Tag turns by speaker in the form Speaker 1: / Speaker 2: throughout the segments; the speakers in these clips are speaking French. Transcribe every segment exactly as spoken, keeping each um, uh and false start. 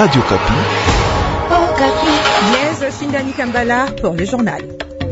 Speaker 1: Radio Kapi.
Speaker 2: Oh, Kapi. Yes, Shindani Kambala pour le journal.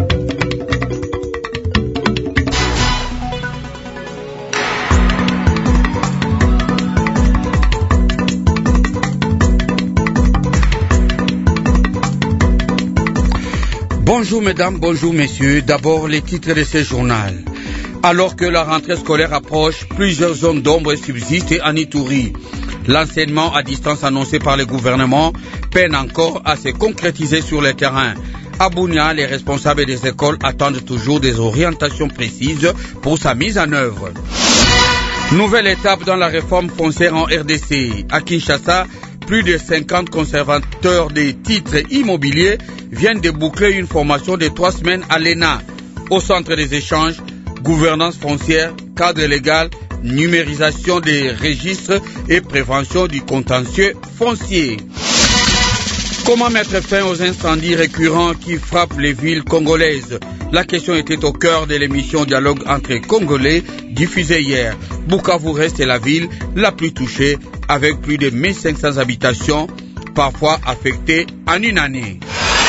Speaker 3: Bonjour mesdames, bonjour messieurs. D'abord les titres de ce journal. Alors que la rentrée scolaire approche, plusieurs zones d'ombre subsistent à Ituri. L'enseignement à distance annoncé par le gouvernement peine encore à se concrétiser sur le terrain. À Bunia, les responsables des écoles attendent toujours des orientations précises pour sa mise en œuvre. Nouvelle étape dans la réforme foncière en R D C. À Kinshasa, plus de cinquante conservateurs des titres immobiliers viennent de boucler une formation de trois semaines à l'E N A. Au centre des échanges, gouvernance foncière, cadre légal, numérisation des registres et prévention du contentieux foncier. Comment mettre fin aux incendies récurrents qui frappent les villes congolaises? La question était au cœur de l'émission Dialogue entre Congolais diffusée hier. Bukavu reste la ville la plus touchée avec plus de mille cinq cents habitations, parfois affectées en une année.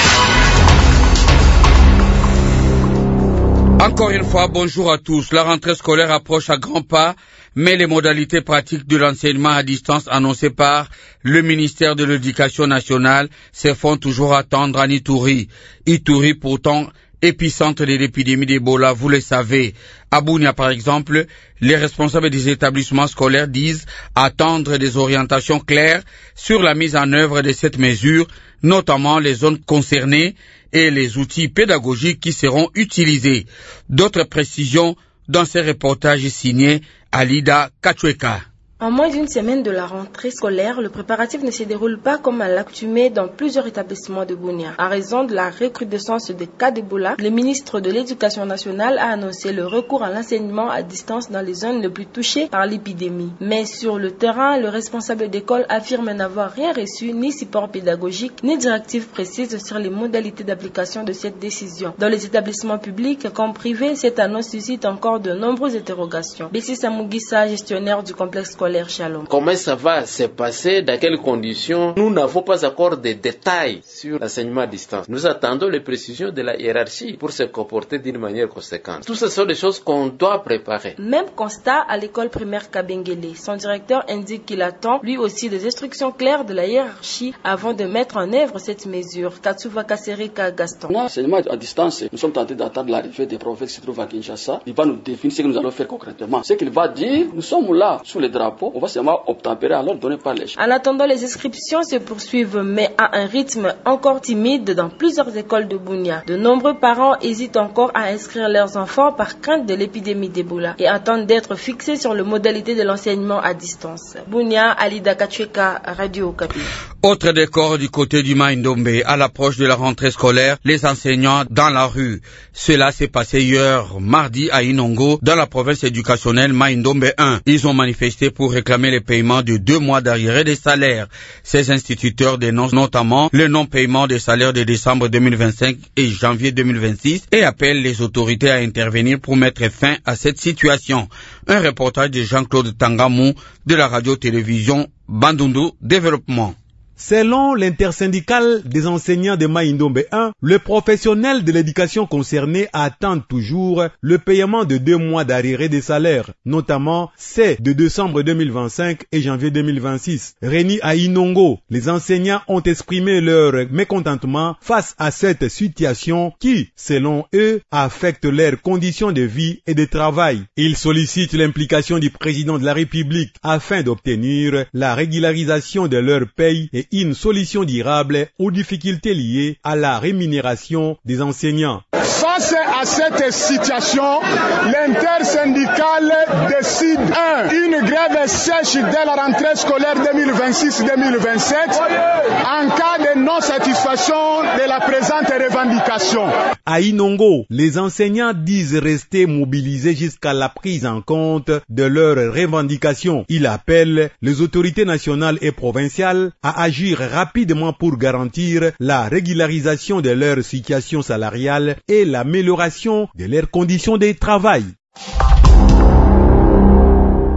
Speaker 3: Encore une fois, bonjour à tous. La rentrée scolaire approche à grands pas, mais les modalités pratiques de l'enseignement à distance annoncées par le ministère de l'Éducation nationale se font toujours attendre en Ituri. Ituri, pourtant, épicentre de l'épidémie d'Ebola, vous le savez. À Bunia, par exemple, les responsables des établissements scolaires disent attendre des orientations claires sur la mise en œuvre de cette mesure, notamment les zones concernées et les outils pédagogiques qui seront utilisés. D'autres précisions dans ces reportages signés Alida Kachweka.
Speaker 4: En moins d'une semaine de la rentrée scolaire, le préparatif ne se déroule pas comme à l'accoutumée dans plusieurs établissements de Bunia. À raison de la recrudescence des cas d'Ebola, le ministre de l'Éducation nationale a annoncé le recours à l'enseignement à distance dans les zones les plus touchées par l'épidémie. Mais sur le terrain, le responsable d'école affirme n'avoir rien reçu, ni support pédagogique, ni directive précise sur les modalités d'application de cette décision. Dans les établissements publics comme privés, cette annonce suscite encore de nombreuses interrogations. Bessi Samugisa, gestionnaire du complexe scolaire Shalom.
Speaker 5: Comment ça va se passer? Dans quelles conditions? Nous n'avons pas encore de détails sur l'enseignement à distance. Nous attendons les précisions de la hiérarchie pour se comporter d'une manière conséquente. Tout ça sont des choses qu'on doit préparer.
Speaker 4: Même constat à l'école primaire Kabengele. Son directeur indique qu'il attend lui aussi des instructions claires de la hiérarchie avant de mettre en œuvre cette mesure. Katsuva Kasereka Gaston.
Speaker 6: L'enseignement à distance, nous sommes tentés d'attendre l'arrivée des prophètes qui se trouvent à Kinshasa. Il va nous définir ce que nous allons faire concrètement. Ce qu'il va dire, nous sommes là sous les drapeaux. On va seulement obtempérer alors donner par les gens.
Speaker 4: En attendant, les inscriptions se poursuivent, mais à un rythme encore timide dans plusieurs écoles de Bunia. De nombreux parents hésitent encore à inscrire leurs enfants par crainte de l'épidémie d'Ebola et attendent d'être fixés sur les modalités de l'enseignement à distance. Bunia, Alida Kachweka, Radio Kapi.
Speaker 3: Autre décor du côté du Mai-Ndombe, à l'approche de la rentrée scolaire, les enseignants dans la rue. Cela s'est passé hier, mardi, à Inongo, dans la province éducationnelle Mai-Ndombe un. Ils ont manifesté pour réclamer le paiement de deux mois d'arriérés des salaires. Ces instituteurs dénoncent notamment le non-paiement des salaires de décembre deux mille vingt-cinq et janvier deux mille vingt-six et appellent les autorités à intervenir pour mettre fin à cette situation. Un reportage de Jean-Claude Tangamou de la radio-télévision Bandundu Développement.
Speaker 7: Selon l'intersyndicale des enseignants de Mai-Ndombe un, le professionnel de l'éducation concerné attend toujours le paiement de deux mois d'arriérés des salaires, notamment ceux de décembre deux mille vingt-cinq et janvier deux mille vingt-six. Réunis à Inongo, les enseignants ont exprimé leur mécontentement face à cette situation qui, selon eux, affecte leurs conditions de vie et de travail. Ils sollicitent l'implication du président de la République afin d'obtenir la régularisation de leur paye et une solution durable aux difficultés liées à la rémunération des enseignants.
Speaker 8: Face à cette situation, l'intersyndicale décide un, une grève sèche dès la rentrée scolaire deux mille vingt-six deux mille vingt-sept en cas de non-satisfaction de la présente revendication.
Speaker 7: À Inongo, les enseignants disent rester mobilisés jusqu'à la prise en compte de leurs revendications. Ils appellent les autorités nationales et provinciales à agir rapidement pour garantir la régularisation de leur situation salariale et l'amélioration de leurs conditions de travail.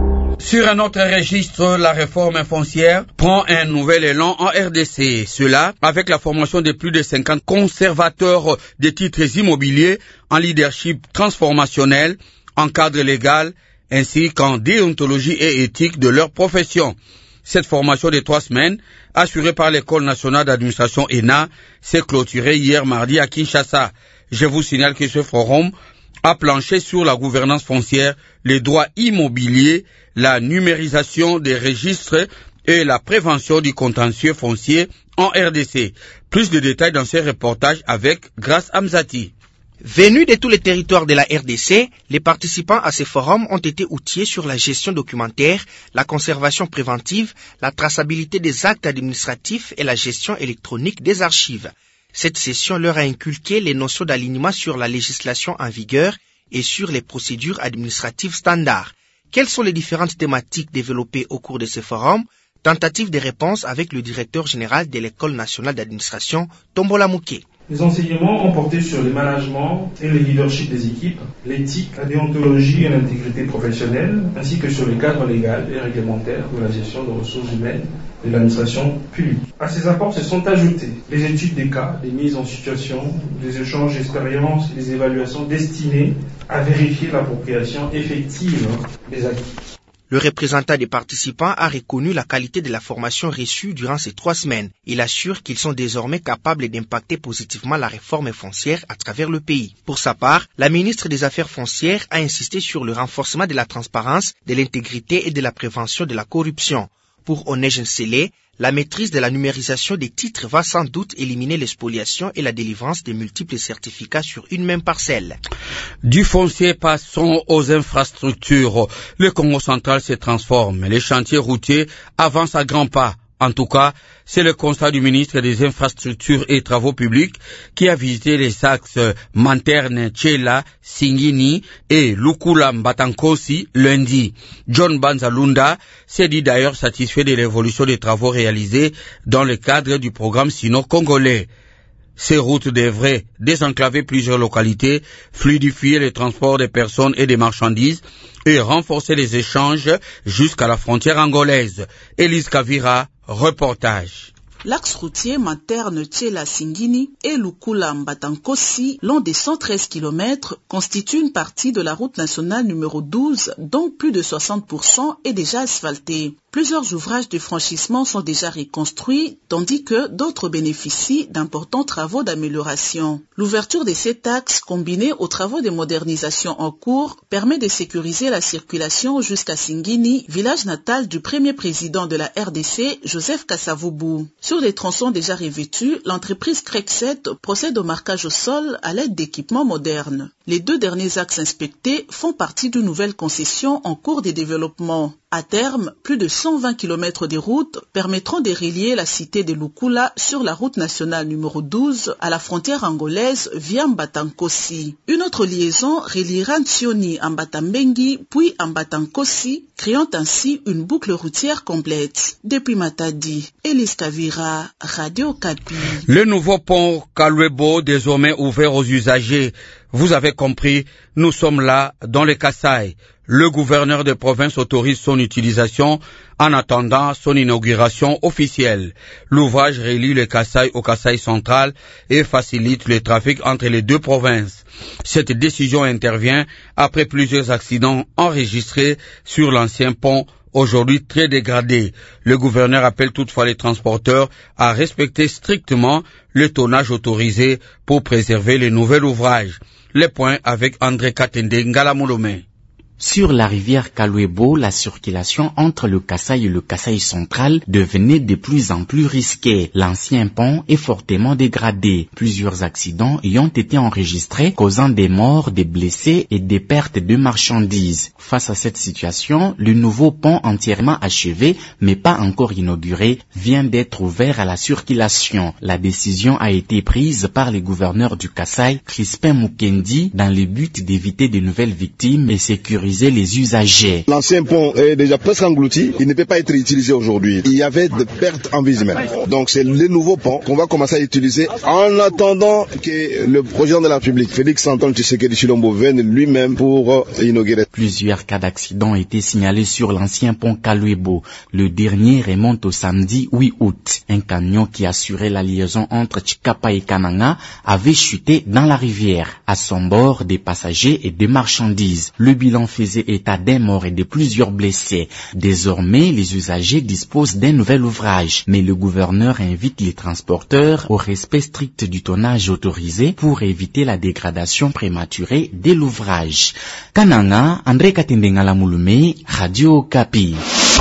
Speaker 3: Sur un autre registre, la réforme foncière prend un nouvel élan en R D C. Cela avec la formation de plus de cinquante conservateurs de titres immobiliers en leadership transformationnel, en cadre légal, ainsi qu'en déontologie et éthique de leur profession. Cette formation de trois semaines, assurée par l'École nationale d'administration E N A, s'est clôturée hier mardi à Kinshasa. Je vous signale que ce forum a planché sur la gouvernance foncière, les droits immobiliers, la numérisation des registres et la prévention du contentieux foncier en R D C. Plus de détails dans ces reportages avec Grace Amzati.
Speaker 1: Venus de tous les territoires de la R D C, les participants à ces forums ont été outillés sur la gestion documentaire, la conservation préventive, la traçabilité des actes administratifs et la gestion électronique des archives. Cette session leur a inculqué les notions d'alignement sur la législation en vigueur et sur les procédures administratives standards. Quelles sont les différentes thématiques développées au cours de ces forums? Tentative de réponse avec le directeur général de l'École nationale d'administration, Tombola Mouké.
Speaker 9: Les enseignements ont porté sur le management et le leadership des équipes, l'éthique, la déontologie et l'intégrité professionnelle, ainsi que sur le cadre légal et réglementaire de la gestion des ressources humaines de l'administration publique. À ces apports se sont ajoutés les études des cas, les mises en situation, les échanges d'expériences et les évaluations destinées à vérifier l'appropriation effective des acquis.
Speaker 1: Le représentant des participants a reconnu la qualité de la formation reçue durant ces trois semaines. Il assure qu'ils sont désormais capables d'impacter positivement la réforme foncière à travers le pays. Pour sa part, la ministre des Affaires foncières a insisté sur le renforcement de la transparence, de l'intégrité et de la prévention de la corruption. Pour Onege Nsele, la maîtrise de la numérisation des titres va sans doute éliminer l'expoliation et la délivrance de multiples certificats sur une même parcelle.
Speaker 3: Du foncier, passons aux infrastructures. Le Congo central se transforme. Les chantiers routiers avancent à grands pas. En tout cas, c'est le constat du ministre des Infrastructures et Travaux Publics qui a visité les axes Manterne, Tchela, Singini et Lukula Mbatankosi lundi. John Banzalunda s'est dit d'ailleurs satisfait de l'évolution des travaux réalisés dans le cadre du programme sino-congolais. Ces routes devraient désenclaver plusieurs localités, fluidifier le transport des personnes et des marchandises et renforcer les échanges jusqu'à la frontière angolaise. Elise Kavira, reportage.
Speaker 10: L'axe routier Manterne Tchela Singini et Lukula Mbatankosi, long des cent treize kilomètres, constitue une partie de la route nationale numéro douze, dont plus de soixante pour cent est déjà asphaltée. Plusieurs ouvrages de franchissement sont déjà reconstruits, tandis que d'autres bénéficient d'importants travaux d'amélioration. L'ouverture de cet axe, combinée aux travaux de modernisation en cours, permet de sécuriser la circulation jusqu'à Singini, village natal du premier président de la R D C, Joseph Kasavubu. Sur les tronçons déjà revêtus, l'entreprise Crekset procède au marquage au sol à l'aide d'équipements modernes. Les deux derniers axes inspectés font partie d'une nouvelle concession en cours de développement. À terme, plus de cent vingt kilomètres de route permettront de relier la cité de Lukula sur la route nationale numéro douze à la frontière angolaise via Mbatankosi. Une autre liaison reliera Ntsioni à Mbatambengi puis à Mbatankosi, créant ainsi une boucle routière complète. Depuis Matadi, Elise Kavira, Radio Kapi.
Speaker 3: Le nouveau pont Kalwebo, désormais ouvert aux usagers. Vous avez compris, nous sommes là dans le Kasaï. Le gouverneur de province autorise son utilisation en attendant son inauguration officielle. L'ouvrage relie le Kasaï au Kasaï central et facilite le trafic entre les deux provinces. Cette décision intervient après plusieurs accidents enregistrés sur l'ancien pont, aujourd'hui très dégradé. Le gouverneur appelle toutefois les transporteurs à respecter strictement le tonnage autorisé pour préserver les nouveaux ouvrages. Les points avec André Katende Ngalamolome.
Speaker 11: Sur la rivière Kalwebo, la circulation entre le Kasaï et le Kasaï central devenait de plus en plus risquée. L'ancien pont est fortement dégradé. Plusieurs accidents y ont été enregistrés, causant des morts, des blessés et des pertes de marchandises. Face à cette situation, le nouveau pont entièrement achevé, mais pas encore inauguré, vient d'être ouvert à la circulation. La décision a été prise par le gouverneur du Kasaï, Crispin Mukendi, dans le but d'éviter de nouvelles victimes et sécuriser sécuriser les usagers.
Speaker 12: L'ancien pont est déjà presque englouti, il ne peut pas être utilisé aujourd'hui. Il y avait des pertes en vie humaine. Donc c'est le nouveau pont qu'on va commencer à utiliser en attendant que le président de la République, Félix Antoine Tshisekedi Tshilombo, vienne lui-même pour inaugurer.
Speaker 11: Plusieurs cas d'accident ont été signalés sur l'ancien pont Kalouebo. Le dernier remonte au samedi huit août. Un camion qui assurait la liaison entre Tshikapa et Kananga avait chuté dans la rivière. À son bord, des passagers et des marchandises. Le bilan faisait état d'un mort et de plusieurs blessés. Désormais, les usagers disposent d'un nouvel ouvrage. Mais le gouverneur invite les transporteurs au respect strict du tonnage autorisé pour éviter la dégradation prématurée de l'ouvrage. Kananga, André Katendengala Mouloumé, Radio Okapi.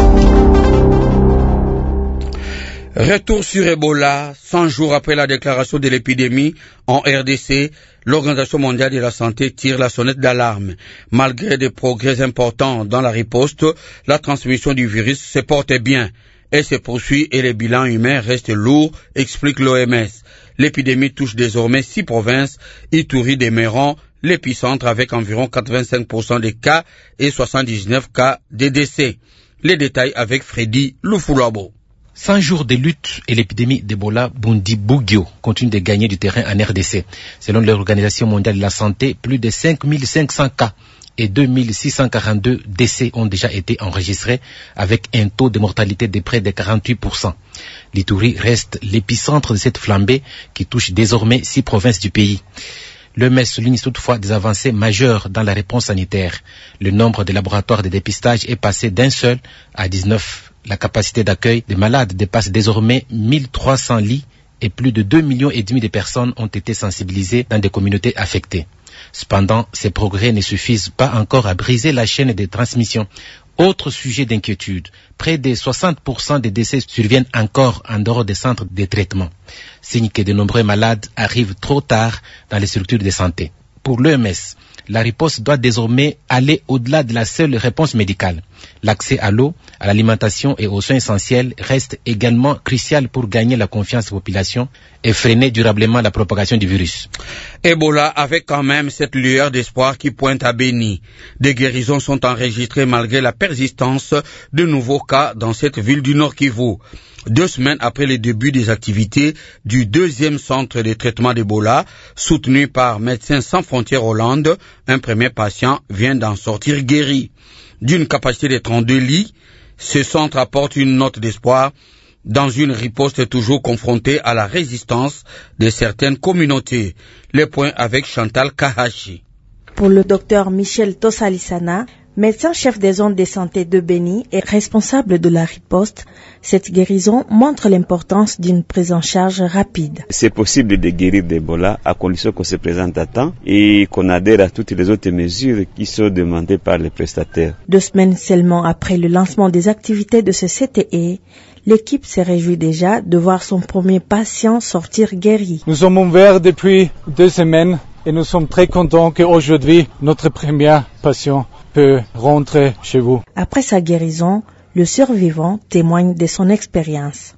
Speaker 3: Retour sur Ebola, cent jours après la déclaration de l'épidémie en R D C, l'Organisation mondiale de la santé tire la sonnette d'alarme. Malgré des progrès importants dans la riposte, la transmission du virus se porte bien. Elle se poursuit et les bilans humains restent lourds, explique l'O M S. L'épidémie touche désormais six provinces, Ituri demeurant l'épicentre avec environ quatre-vingt-cinq pour cent des cas et soixante-dix-neuf cas de décès. Les détails avec Freddy Lufulabo.
Speaker 13: cent jours de lutte et l'épidémie d'Ebola Bundibugyo continue de gagner du terrain en R D C. Selon l'Organisation mondiale de la santé, plus de cinq mille cinq cents cas et deux mille six cent quarante-deux décès ont déjà été enregistrés avec un taux de mortalité de près de quarante-huit pour cent. L'Ituri reste l'épicentre de cette flambée qui touche désormais six provinces du pays. L'O M S souligne toutefois des avancées majeures dans la réponse sanitaire. Le nombre de laboratoires de dépistage est passé d'un seul à dix-neuf. La capacité d'accueil des malades dépasse désormais mille trois cents lits et plus de deux millions et demi de personnes ont été sensibilisées dans des communautés affectées. Cependant, ces progrès ne suffisent pas encore à briser la chaîne de transmission. Autre sujet d'inquiétude, près de soixante pour cent des décès surviennent encore en dehors des centres de traitement, signe que de nombreux malades arrivent trop tard dans les structures de santé. Pour l'O M S, la riposte doit désormais aller au-delà de la seule réponse médicale. L'accès à l'eau, à l'alimentation et aux soins essentiels reste également crucial pour gagner la confiance des populations et freiner durablement la propagation du virus.
Speaker 3: Ebola avec quand même cette lueur d'espoir qui pointe à Beni. Des guérisons sont enregistrées malgré la persistance de nouveaux cas dans cette ville du Nord Kivu. Deux semaines après le début des activités du deuxième centre de traitement d'Ebola, soutenu par Médecins sans frontières Hollande, un premier patient vient d'en sortir guéri. D'une capacité de trente-deux lits, ce centre apporte une note d'espoir dans une riposte toujours confrontée à la résistance de certaines communautés. Les points avec Chantal Kahashi.
Speaker 14: Pour le docteur Michel Tosalisana, médecin-chef des zones de santé de Beni et responsable de la riposte, cette guérison montre l'importance d'une prise en charge rapide.
Speaker 15: C'est possible de guérir d'Ebola à condition qu'on se présente à temps et qu'on adhère à toutes les autres mesures qui sont demandées par les prestataires.
Speaker 14: Deux semaines seulement après le lancement des activités de ce C T E, l'équipe se réjouit déjà de voir son premier patient sortir guéri.
Speaker 16: Nous sommes ouverts depuis deux semaines et nous sommes très contents qu'aujourd'hui, notre premier patient peut rentrer chez vous.
Speaker 14: Après sa guérison, le survivant témoigne de son expérience.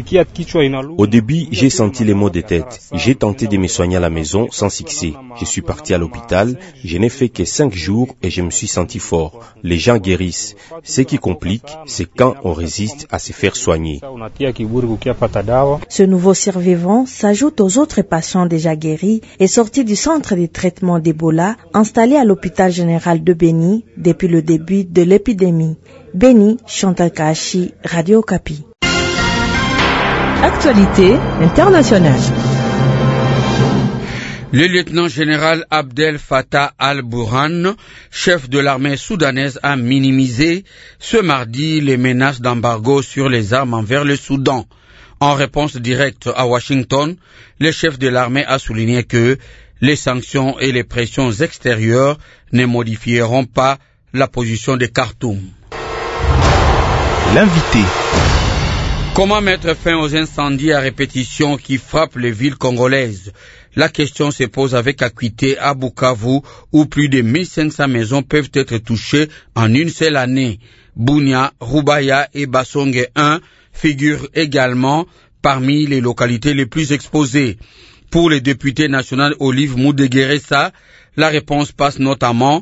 Speaker 17: Au début, j'ai senti les maux de tête. J'ai tenté de me soigner à la maison sans succès. Je suis parti à l'hôpital. Je n'ai fait que cinq jours et je me suis senti fort. Les gens guérissent. Ce qui complique, c'est quand on résiste à se faire soigner.
Speaker 14: Ce nouveau survivant s'ajoute aux autres patients déjà guéris et sortis du centre de traitement d'Ebola installé à l'hôpital général de Beni depuis le début de l'épidémie. Beni, Chantal Kahashi, Radio Okapi.
Speaker 2: Actualité internationale.
Speaker 3: Le lieutenant-général Abdel Fattah al-Burhan, chef de l'armée soudanaise, a minimisé ce mardi les menaces d'embargo sur les armes envers le Soudan. En réponse directe à Washington, le chef de l'armée a souligné que les sanctions et les pressions extérieures ne modifieront pas la position de Khartoum.
Speaker 18: L'invité.
Speaker 3: Comment mettre fin aux incendies à répétition qui frappent les villes congolaises? La question se pose avec acuité à Bukavu, où plus de mille cinq cents maisons peuvent être touchées en une seule année. Bunia, Rubaya et Basonge un figurent également parmi les localités les plus exposées. Pour le député national Olive Moudegueressa, la réponse passe notamment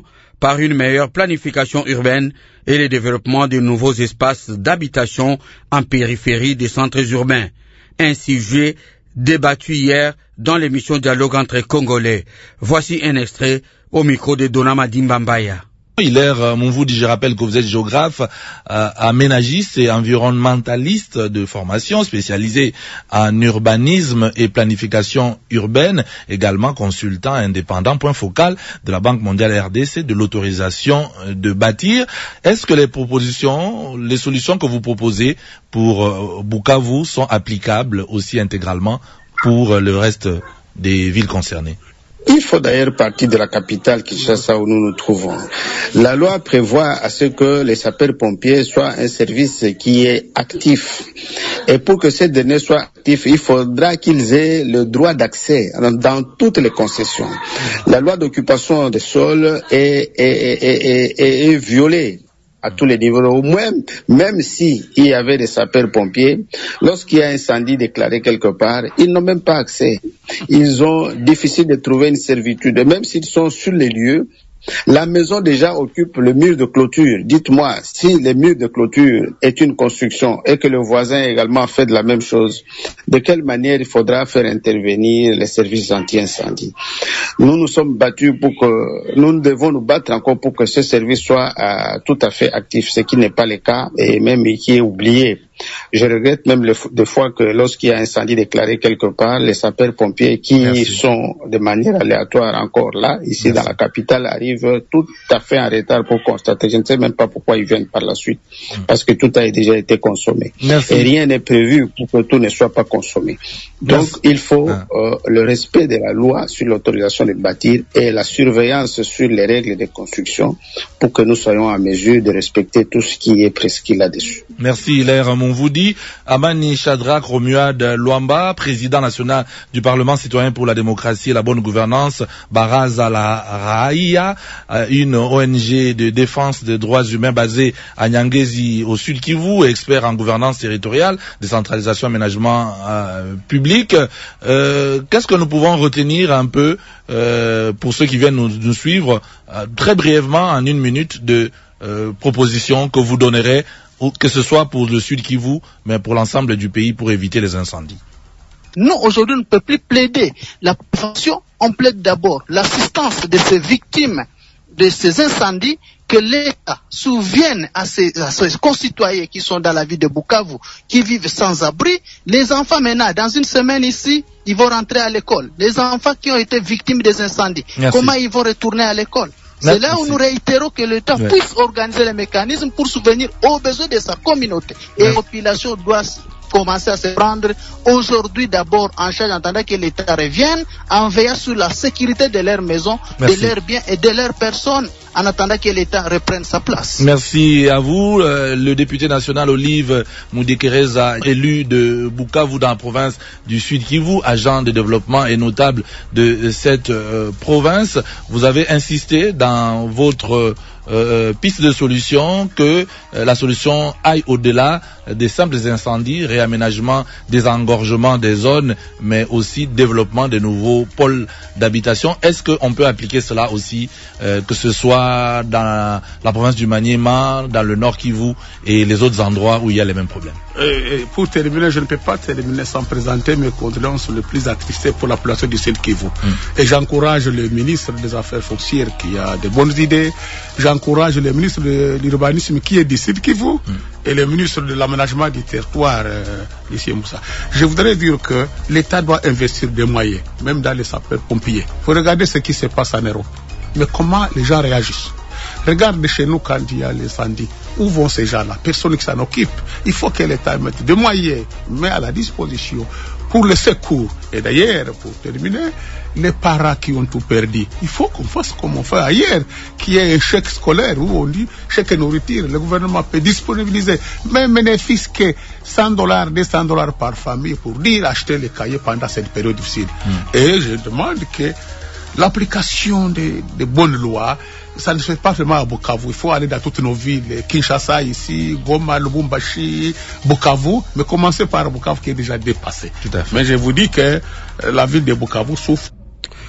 Speaker 3: par une meilleure planification urbaine et le développement de nouveaux espaces d'habitation en périphérie des centres urbains. Un sujet débattu hier dans l'émission Dialogue entre Congolais. Voici un extrait au micro de Donama Dimbambaya.
Speaker 18: Hilaire Mounvoudi, je rappelle que vous êtes géographe, euh, aménagiste et environnementaliste de formation, spécialisé en urbanisme et planification urbaine, également consultant indépendant, point focal de la Banque mondiale R D C, de l'autorisation de bâtir. Est-ce que les propositions, les solutions que vous proposez pour euh, Bukavu sont applicables aussi intégralement pour le reste des villes concernées?
Speaker 19: Il faut d'ailleurs partir de la capitale Kinshasa où nous nous trouvons. La loi prévoit à ce que les sapeurs-pompiers soient un service qui est actif. Et pour que ces derniers soient actifs, il faudra qu'ils aient le droit d'accès dans toutes les concessions. La loi d'occupation des sols est, est, est, est, est, est violée à tous les niveaux. Au moins, même si il y avait des sapeurs-pompiers, lorsqu'il y a un incendie déclaré quelque part, ils n'ont même pas accès. Ils ont difficile de trouver une servitude. Même s'ils sont sur les lieux, la maison déjà occupe le mur de clôture. Dites-moi, si le mur de clôture est une construction et que le voisin également fait de la même chose, de quelle manière il faudra faire intervenir les services anti-incendie? Nous nous sommes battus pour que, nous devons nous battre encore pour que ce service soit euh, tout à fait actif, ce qui n'est pas le cas et même qui est oublié. Je regrette même le, des fois que lorsqu'il y a un incendie déclaré quelque part, les sapeurs-pompiers qui Merci. sont de manière aléatoire encore là, ici Merci. dans la capitale, arrivent tout à fait en retard pour constater. Je ne sais même pas pourquoi ils viennent par la suite, parce que tout a déjà été consommé. Merci. Et rien n'est prévu pour que tout ne soit pas consommé. Donc Merci. il faut ah. euh, le respect de la loi sur l'autorisation de bâtir et la surveillance sur les règles de construction pour que nous soyons en mesure de respecter tout ce qui est prescrit là-dessus.
Speaker 18: Merci Hilaire Mounvoudi. Amani Shadrach Romuald Luamba, président national du Parlement citoyen pour la démocratie et la bonne gouvernance, Baraza la Raïa, une O N G de défense des droits humains basée à Nyangezi au Sud Kivu, expert en gouvernance territoriale, décentralisation, aménagement euh, public. Euh, qu'est-ce que nous pouvons retenir un peu euh, pour ceux qui viennent nous, nous suivre, euh, très brièvement en une minute de euh, propositions que vous donnerez, que ce soit pour le Sud Kivu, mais pour l'ensemble du pays, pour éviter les incendies?
Speaker 20: Nous, aujourd'hui, on ne peut plus plaider la prévention. On plaide d'abord l'assistance de ces victimes de ces incendies, que l'État souvienne à ses, à ses concitoyens qui sont dans la ville de Bukavu, qui vivent sans abri. Les enfants, maintenant, dans une semaine ici, ils vont rentrer à l'école. Les enfants qui ont été victimes des incendies, Merci. comment ils vont retourner à l'école? C'est là où nous réitérons que l'État ouais. puisse organiser les mécanismes pour subvenir aux besoins de sa communauté. Et la population doit commencer à se prendre aujourd'hui d'abord en charge, en attendant que l'État revienne, en veillant sur la sécurité de leurs maisons, Merci. de leurs biens et de leurs personnes, en attendant que l'État reprenne sa place.
Speaker 18: Merci à vous. Euh, le député national Olive Moudekereza, élu de Bukavu dans la province du Sud Kivu, agent de développement et notable de cette euh, province. Vous avez insisté dans votre Euh, piste de solution que euh, la solution aille au-delà des simples incendies, réaménagement, désengorgement des zones, mais aussi développement de nouveaux pôles d'habitation. Est-ce qu'on peut appliquer cela aussi, euh, que ce soit dans la, la province du Maniema, dans le Nord Kivu et les autres endroits où il y a les mêmes problèmes?
Speaker 8: Et pour terminer, je ne peux pas terminer sans présenter mes condoléances les plus attristés pour la population du Sud Kivu. Mm. Et j'encourage le ministre des Affaires foncières qui a de bonnes idées. J'encourage le ministre de l'urbanisme qui est du Sud Kivu mm. et le ministre de l'aménagement du territoire, euh, ici Moussa. Je voudrais dire que l'État doit investir des moyens, même dans les sapeurs-pompiers. Il faut regarder ce qui se passe en Europe. Mais comment les gens réagissent? Regarde chez nous quand il y a les incendies. Où vont ces gens-là? Personne qui s'en occupe. Il faut que l'État mette des moyens, met à la disposition pour le secours. Et d'ailleurs, pour terminer, les parents qui ont tout perdu, il faut qu'on fasse comme on fait ailleurs, qu'il y ait un chèque scolaire où on dit chèque nourriture. Le gouvernement peut disponibiliser même bénéfice que cent dollars, deux cents dollars par famille pour dire acheter les cahiers pendant cette période difficile. Mm. Et je demande que l'application de, de bonnes lois, ça ne se fait pas vraiment à Bukavu. Il faut aller dans toutes nos villes, Kinshasa ici, Goma, Lubumbashi, Bukavu, mais commencer par Bukavu qui est déjà dépassé.
Speaker 18: Tout à fait.
Speaker 8: Mais je vous dis que la ville de Bukavu souffre.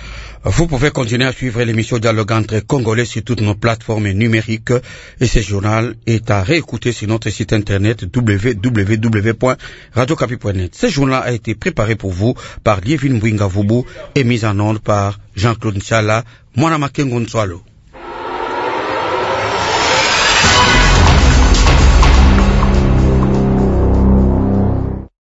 Speaker 3: Vous pouvez continuer à suivre l'émission Dialogue entre Congolais sur toutes nos plateformes numériques et ce journal est à réécouter sur notre site internet w w w point radio okapi point net. Ce journal a été préparé pour vous par Lievin Mwinga Vubu et mis en onde par Jean-Claude Nchala, Mwana Makengo Nswalo.